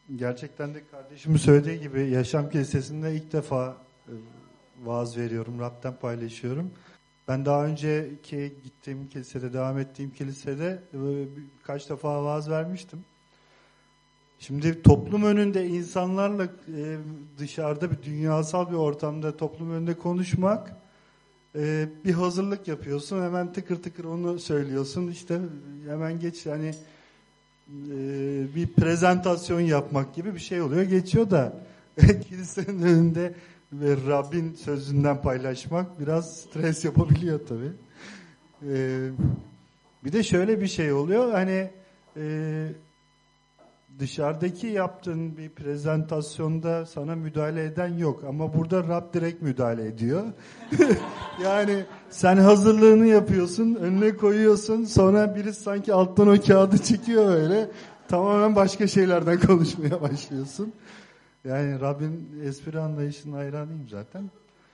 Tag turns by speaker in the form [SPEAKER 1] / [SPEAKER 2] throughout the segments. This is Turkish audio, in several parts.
[SPEAKER 1] Gerçekten de kardeşimin söylediği gibi Yaşam Kilisesi'nde ilk defa vaaz veriyorum, Rab'den paylaşıyorum. Ben daha önceki gittiğim kilisede, devam ettiğim kilisede birkaç defa vaaz vermiştim. Şimdi toplum önünde insanlarla dışarıda bir dünyasal bir ortamda toplum önünde konuşmak, bir hazırlık yapıyorsun, hemen tıkır tıkır onu söylüyorsun, işte hemen geç, yani bir prezentasyon yapmak gibi bir şey oluyor, geçiyor da kilisenin önünde ve Rabbin sözünden paylaşmak biraz stres yapabiliyor tabii. Bir de şöyle bir şey oluyor, hani dışarıdaki yaptığın bir prezentasyonda sana müdahale eden yok ama burada Rab direkt müdahale ediyor. Yani sen hazırlığını yapıyorsun, önüne koyuyorsun, sonra birisi sanki alttan o kağıdı çekiyor öyle. Tamamen başka şeylerden konuşmaya başlıyorsun. Yani Rabbin espri anlayışının hayranıyım zaten.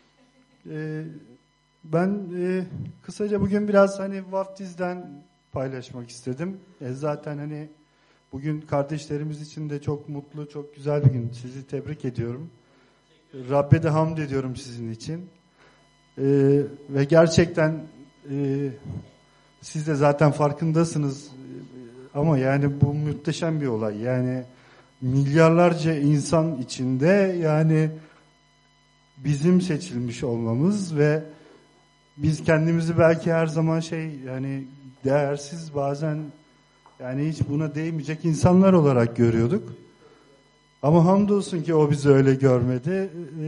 [SPEAKER 1] Ben kısaca bugün biraz hani vaftizden paylaşmak istedim. Zaten hani bugün kardeşlerimiz için de çok mutlu, çok güzel bir gün. Sizi tebrik ediyorum. Rabbe de hamd ediyorum sizin için. Ve gerçekten siz de zaten farkındasınız. Ama yani bu muhteşem bir olay. Yani milyarlarca insan içinde yani bizim seçilmiş olmamız ve biz kendimizi belki her zaman yani değersiz, bazen yani hiç buna değmeyecek insanlar olarak görüyorduk. Ama hamdolsun ki o bizi öyle görmedi.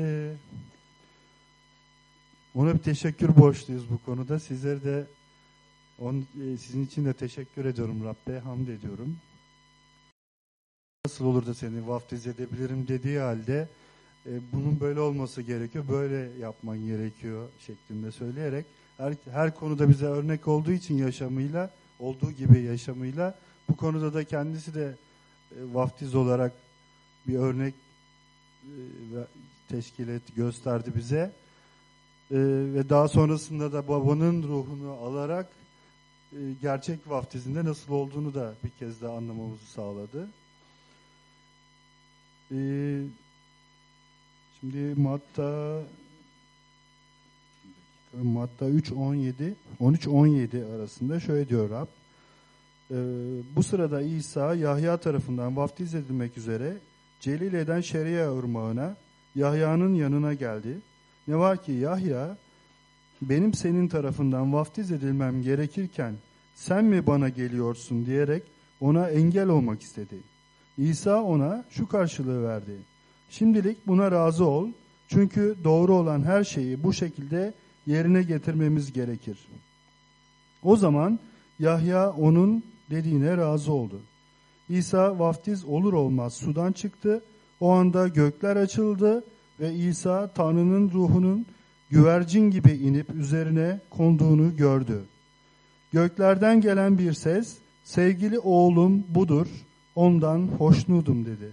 [SPEAKER 1] Ona bir teşekkür borçluyuz bu konuda. Sizlere de sizin için de teşekkür ediyorum Rabbe, hamd ediyorum. Nasıl olur da seni vaftiz edebilirim dediği halde bunun böyle olması gerekiyor, böyle yapman gerekiyor şeklinde söyleyerek her konuda bize örnek olduğu için yaşamıyla, olduğu gibi yaşamıyla bu konuda da kendisi de vaftiz olarak bir örnek gösterdi bize. Ve daha sonrasında da babanın ruhunu alarak gerçek vaftizinde nasıl olduğunu da bir kez daha anlamamızı sağladı. Şimdi Matta 13-17 arasında şöyle diyor Rab. Bu sırada İsa Yahya tarafından vaftiz edilmek üzere Celile'den Şeria ırmağına Yahya'nın yanına geldi. Ne var ki Yahya, benim senin tarafından vaftiz edilmem gerekirken sen mi bana geliyorsun diyerek ona engel olmak istedi. İsa ona şu karşılığı verdi. Şimdilik buna razı ol, çünkü doğru olan her şeyi bu şekilde yerine getirmemiz gerekir. O zaman Yahya onun dediğine razı oldu. İsa vaftiz olur olmaz sudan çıktı. O anda gökler açıldı ve İsa Tanrı'nın ruhunun güvercin gibi inip üzerine konduğunu gördü. Göklerden gelen bir ses, sevgili oğlum budur, ondan hoşnutum dedi.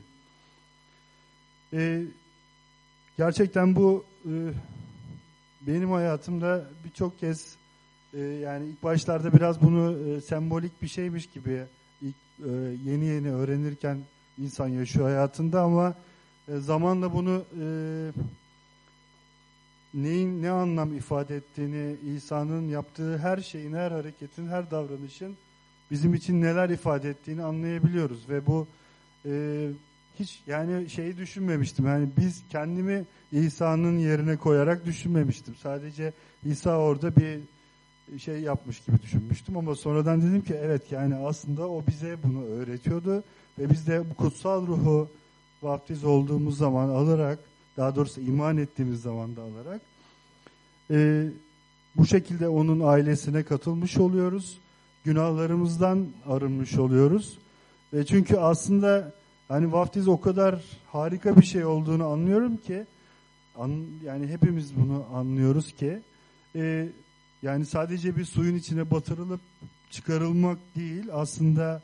[SPEAKER 1] Gerçekten bu benim hayatımda birçok kez yani ilk başlarda biraz bunu sembolik bir şeymiş gibi yeni öğrenirken insan yaşıyor hayatında ama zamanla bunu neyin ne anlam ifade ettiğini, İsa'nın yaptığı her şeyin, her hareketin, her davranışın bizim için neler ifade ettiğini anlayabiliyoruz ve bu hiç yani düşünmemiştim. Yani biz kendimi İsa'nın yerine koyarak düşünmemiştim. Sadece İsa orada bir yapmış gibi düşünmüştüm ama sonradan dedim ki evet, yani aslında o bize bunu öğretiyordu ve biz de bu kutsal ruhu vaftiz olduğumuz zaman alarak, daha doğrusu iman ettiğimiz zaman da alarak bu şekilde onun ailesine katılmış oluyoruz. Günahlarımızdan arınmış oluyoruz. Çünkü aslında hani vaftiz o kadar harika bir şey olduğunu anlıyorum ki yani hepimiz bunu anlıyoruz ki yani sadece bir suyun içine batırılıp çıkarılmak değil, aslında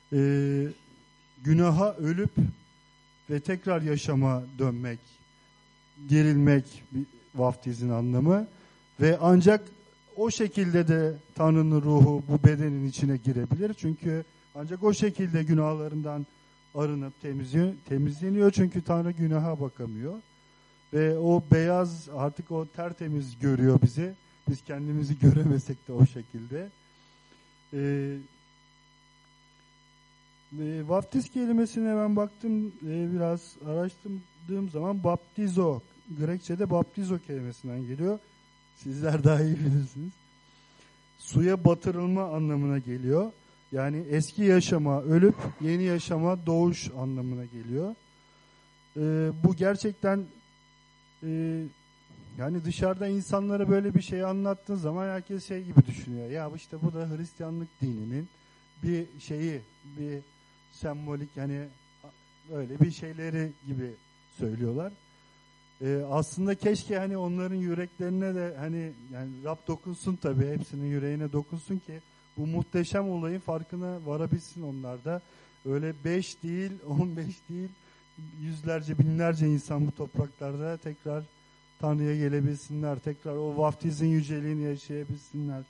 [SPEAKER 1] günaha ölüp ve tekrar yaşama dönmek, dirilmek vaftizin anlamı ve ancak o şekilde de Tanrı'nın ruhu bu bedenin içine girebilir. Çünkü ancak o şekilde günahlarından arınıp temizleniyor çünkü Tanrı günaha bakamıyor. Ve o beyaz artık o tertemiz görüyor bizi. Biz kendimizi göremesek de o şekilde. Vaftiz kelimesine ben baktım, biraz araştırdığım zaman baptizo, Grekçe'de baptizo kelimesinden geliyor. Sizler daha iyi bilirsiniz. Suya batırılma anlamına geliyor. Yani eski yaşama ölüp yeni yaşama doğuş anlamına geliyor. Bu gerçekten yani dışarıda insanlara böyle bir şey anlattığın zaman herkes şey gibi düşünüyor. Ya işte bu da Hristiyanlık dininin bir şeyi, bir sembolik, yani öyle bir şeyleri gibi söylüyorlar. Aslında keşke hani onların yüreklerine de hani yani Rab dokunsun, tabii hepsinin yüreğine dokunsun ki bu muhteşem olayın farkına varabilsin onlar da. Öyle 5 değil, 15 değil, yüzlerce, binlerce insan bu topraklarda tekrar Tanrı'ya gelebilsinler. Tekrar o vaftizin yüceliğini yaşayabilsinler.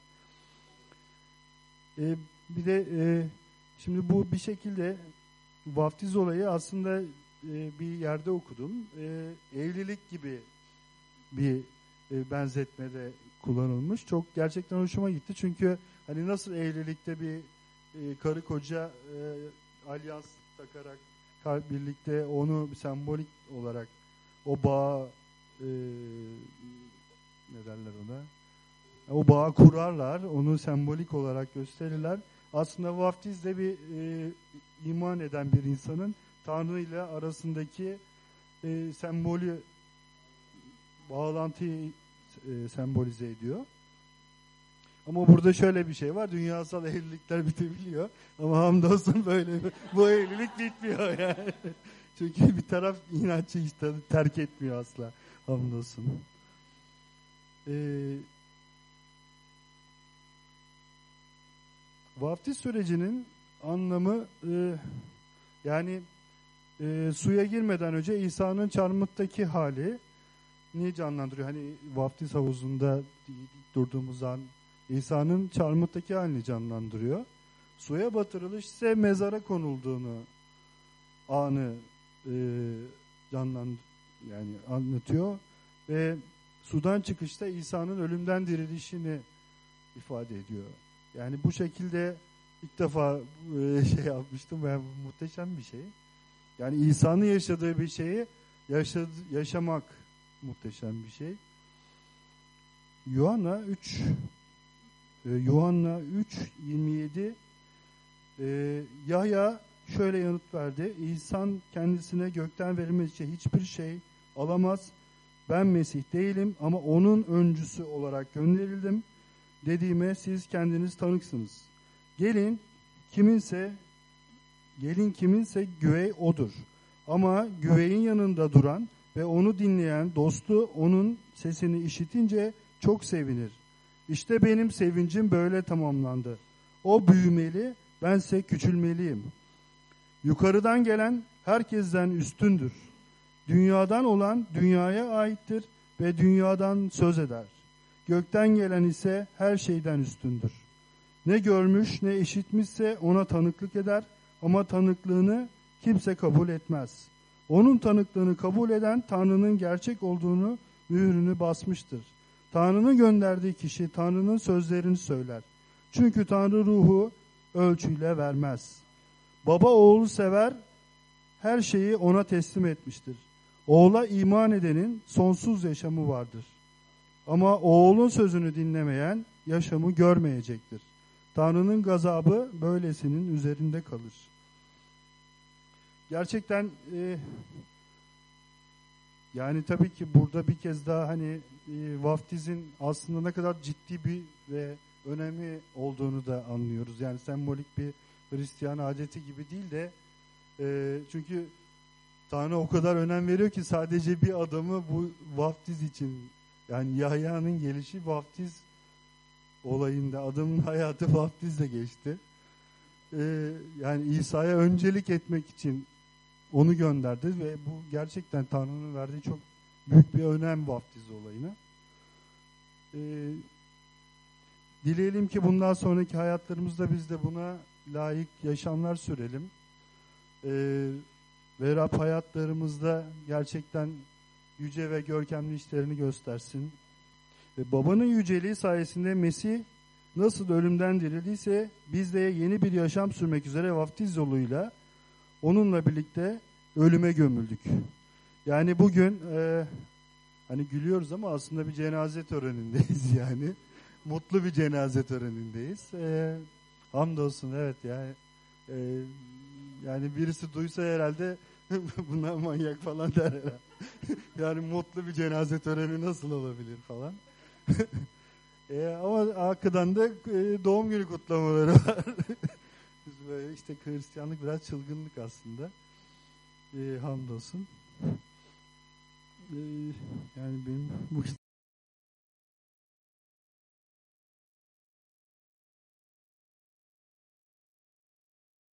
[SPEAKER 1] Bir de şimdi bu bir şekilde vaftiz olayı aslında bir yerde okudum. Evlilik gibi bir benzetmede kullanılmış. Çok gerçekten hoşuma gitti. Çünkü hani nasıl evlilikte bir karı koca alyans takarak birlikte onu sembolik olarak o bağı ne derler ona? O bağı kurarlar, onu sembolik olarak gösterirler. Aslında vaftiz de bir iman eden bir insanın Tanrı ile arasındaki sembolü, bağlantıyı sembolize ediyor. Ama burada şöyle bir şey var, dünyasal evlilikler bitebiliyor. Ama hamdolsun böyle bu evlilik bitmiyor yani. Çünkü bir taraf inatçı, işte terk etmiyor asla, hamdolsun. Vaftiz sürecinin anlamı yani suya girmeden önce İsa'nın çarmıhtaki halini canlandırıyor. Hani vaftiz havuzunda durduğumuz an İsa'nın çarmıhtaki halini canlandırıyor. Suya batırılış ise mezara konulduğunu anı yani anlatıyor ve sudan çıkışta İsa'nın ölümden dirilişini ifade ediyor. Yani bu şekilde ilk defa şey yapmıştım ben, muhteşem bir şey. Yani İsa'nın yaşadığı bir şeyi yaşamak muhteşem bir şey. Yuhanna 3:27 Yahya şöyle yanıt verdi. İnsan kendisine gökten verilmeyecek hiçbir şey alamaz. Ben Mesih değilim ama onun öncüsü olarak gönderildim dediğime siz kendiniz tanıksınız. Gelin kiminse güvey odur. Ama güveyin yanında duran ve onu dinleyen dostu onun sesini işitince çok sevinir. İşte benim sevincim böyle tamamlandı. O büyümeli, bense küçülmeliyim. Yukarıdan gelen herkesten üstündür. Dünyadan olan dünyaya aittir ve dünyadan söz eder. Gökten gelen ise her şeyden üstündür. Ne görmüş ne işitmişse ona tanıklık eder ama tanıklığını kimse kabul etmez. Onun tanıklığını kabul eden Tanrı'nın gerçek olduğunu mührünü basmıştır. Tanrı'nın gönderdiği kişi Tanrı'nın sözlerini söyler. Çünkü Tanrı ruhu ölçüyle vermez. Baba oğlu sever, her şeyi ona teslim etmiştir. Oğula iman edenin sonsuz yaşamı vardır. Ama oğlun sözünü dinlemeyen yaşamı görmeyecektir. Tanrı'nın gazabı böylesinin üzerinde kalır. Gerçekten yani tabii ki burada bir kez daha hani vaftizin aslında ne kadar ciddi bir ve önemi olduğunu da anlıyoruz. Yani sembolik bir Hristiyan adeti gibi değil de çünkü Tanrı o kadar önem veriyor ki sadece bir adamı bu vaftiz için, yani Yahya'nın gelişi vaftiz olayında, adamın hayatı vaftizle geçti. Yani İsa'ya öncelik etmek için onu gönderdi ve bu gerçekten Tanrı'nın verdiği çok büyük bir önem vaftiz olayına. Dileyelim ki bundan sonraki hayatlarımızda biz de buna layık yaşamlar sürelim. Ve Rab hayatlarımızda gerçekten yüce ve görkemli işlerini göstersin. Ve babanın yüceliği sayesinde Mesih nasıl ölümden dirildiyse biz de yeni bir yaşam sürmek üzere vaftiz yoluyla onunla birlikte ölüme gömüldük. Yani bugün hani gülüyoruz ama aslında bir cenaze törenindeyiz yani. Mutlu bir cenaze törenindeyiz. Hamdolsun, evet yani. Yani birisi duysa herhalde bunlar manyak falan der herhalde. Yani mutlu bir cenaze töreni nasıl olabilir falan. Ama arkadan da doğum günü kutlamaları var. Böyle işte Hristiyanlık biraz çılgınlık aslında. Hamdolsun. Yani benim bu